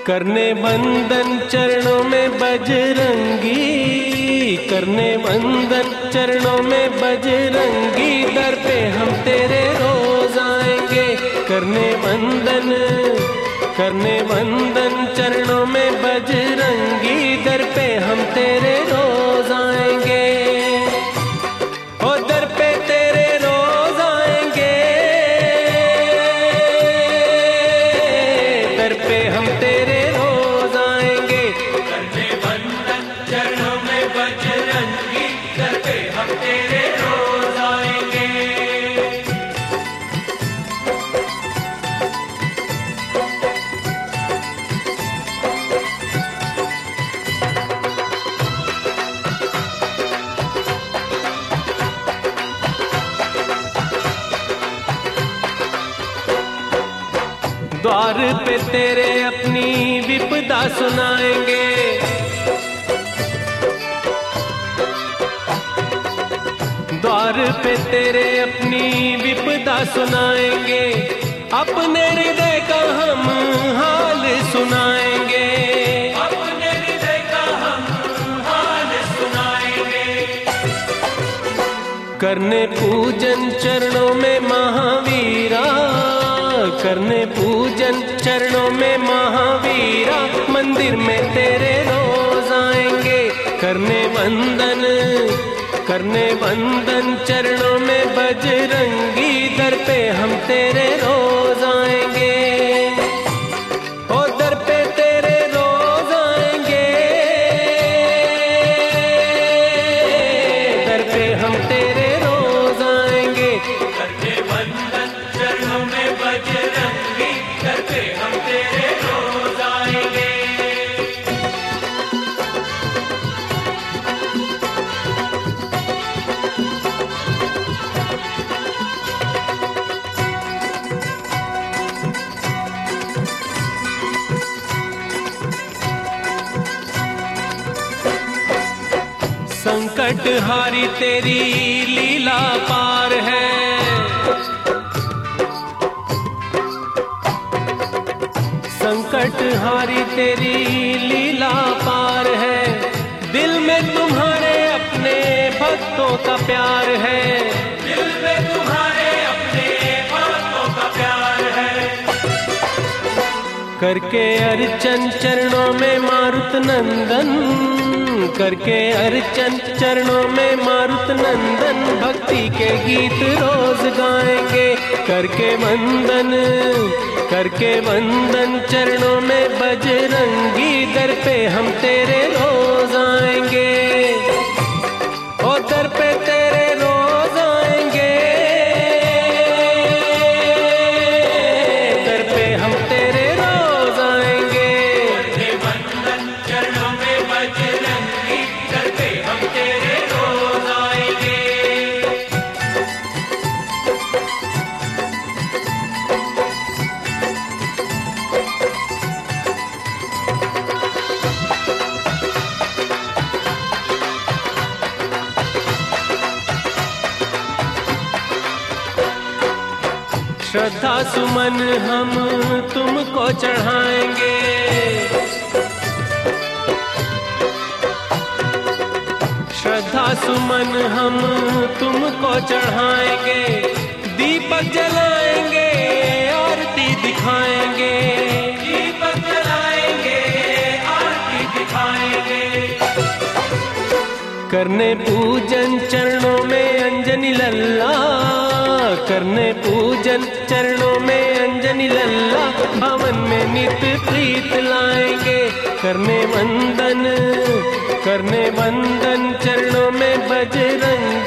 करने वंदन चरणों में बजरंगी, करने वंदन चरणों में बजरंगी, दर पे हम तेरे रोज आएंगे। करने वंदन चरणों में बजरंगी, दर पे हम तेरे रोज आएंगे। ओ दर पे तेरे रोज आएंगे, दर पे हम तेरे रोज आएंगे। करने वंदन चरणों में बजरंगी, दर पे हम तेरे रोज आएंगे। द्वार पे तेरे अपनी विपदा सुनाएंगे, द्वार पे तेरे अपनी विपदा सुनाएंगे, अपने हृदय का हम हाल सुनाएंगे। अपने हृदय का हम हाल सुनाएंगे। करने पूजन चरणों में महावीरा, करने पूजन चरणों में महावीरा, मंदिर में तेरे रोज आएंगे। करने वंदन चरणों में बजरंगी, दर पे हम तेरे रोज आएंगे। ओ दर पे तेरे रोज आएंगे, दर पे हम तेरे रोज आएंगे। करने वंदन चरणों में बजरंगी, दर पे हम तेरे रोज आएंगे। संकट हारी तेरी लीला पार है, संकट हारी तेरी लीला पार है, दिल में तुम्हारे अपने भक्तों का प्यार है। दिल में तुम्हारे अपने भक्तों का प्यार है। करके अर्चन चरणों में मारुत नंदन, करके अर्चन चरणों में मारुत नंदन, भक्ति के गीत रोज गाएंगे। करके वंदन चरणों में बजरंगी, दर पे हम तेरे रोज आएंगे। ओ दर पे तेरे रोज आएंगे, दर पे हम तेरे रोज आएंगे। करने वंदन चरणों में बजरंगी, दर पे हम तेरे रोज आएंगे। श्रद्धा सुमन हम तुमको चढ़ाएंगे, श्रद्धा सुमन हम तुमको चढ़ाएंगे। दीपक जलाएंगे, आरती दिखाएंगे, दीपक जलाएंगे, आरती दिखाएंगे। करने पूजन चरणों में अंजनी लल्ला, करने पूजन चरणों में अंजनी लल्ला, भवन में नित्य प्रीत लाएंगे। करने वंदन चरणों में बजरंगी,